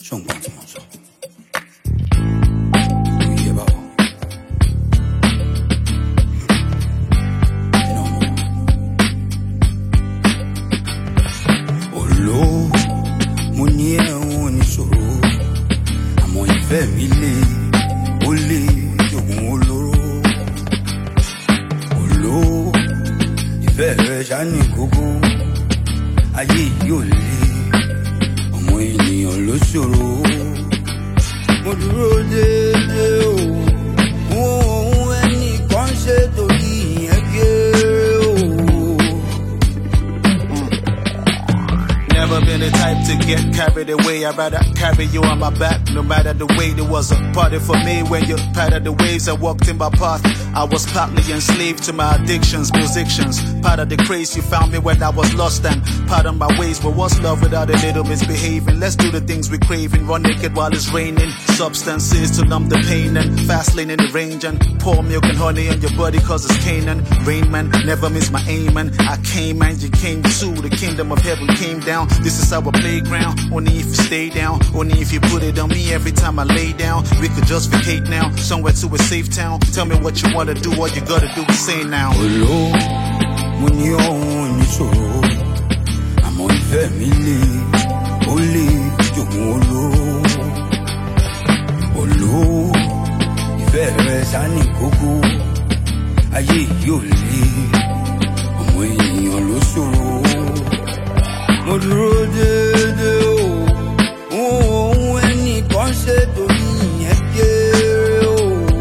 ṣùgbọ́n tí mo sọ. Mo ní ẹ̀wọ̀n níṣòro, àmọ́ ìfẹ́ mi ó lè jogún olóró. Ìfẹ́ rẹ̀ ṣáni kókó, ayé yìí ò lè, ọmọ ènìyàn ló ṣòro. Mo dúró déédéé o, ohun ẹnìkan ṣe torí ìyẹn kéré o. Never been the type to get carried away. I'd rather carry you on my back, no matter the way. There was a party for me when you patted the waves. I walked in my path. I was partly enslaved to my addictions, musicians. Part of the craze you found me when I was lost, and part of my ways. But what's love without a little misbehaving? Let's do the things we craving. Run naked while it's raining. Substances to numb the pain, and fast lane in the range, and pour milk and honey on your body cause it's Canaan. Rain man, never miss my aim, and I came and you came too. The kingdom of heaven came down. This is our playground. Only if you stay down. Only if you put it on me every time I lay down. We could just vacate now, somewhere to a safe town. Tell me what you wanna do, all you gotta do is say now. Mo ní ohun níṣòro, àmọ́ ìfẹ́ mi ó lè jogún olóró. Ìfẹ́ rẹ̀ ṣáni kókó, ayé yìí ò lè, ọmọ ènìyàn ló ṣòro. Mo dúró déédéé o, ohun ẹnìkan ṣe torí ìyẹn kéré o.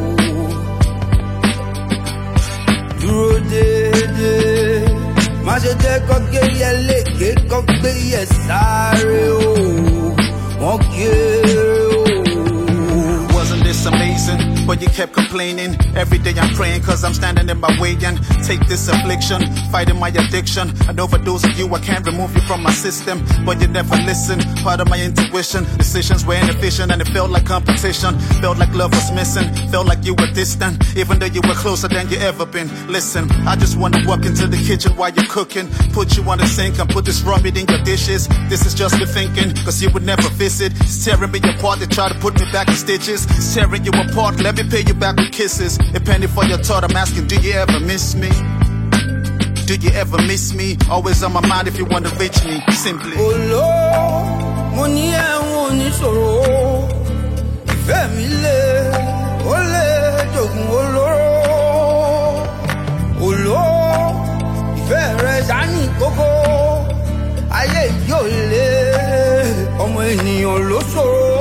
Dúró déédéé, má ṣe jẹ́ kó gé yẹ lékè kó gbé yẹ sáré o. Wọ́n kéré o. Wasn't this amazing? But you kept complaining. Every day I'm praying cause I'm standing in my way and take this affliction, fighting my addiction. And over those of you, I can't remove you from my system, but you never listen. Part of my intuition, decisions were inefficient and it felt like competition. Felt like love was missing, felt like you were distant, even though you were closer than you ever been. Listen, I just wanna walk into the kitchen while you're cooking, put you on the sink and put this raw meat in your dishes. This is just me thinking, cause you would never visit. It's tearing me apart, they try to put me back in stitches. It's tearing you apart, let me pay you back with kisses. A penny for your thought, I'm asking, do you ever miss me? Do you ever miss me? Always on my mind if you want to reach me, simply. Mo ní ẹ̀wọ̀n níṣòro, ìfẹ́ mi ó lè jogún olóró. Ìfẹ́ rẹ̀ ṣáni kókó, ayé yìí ò lè, ọmọ ènìyàn ló ṣòro.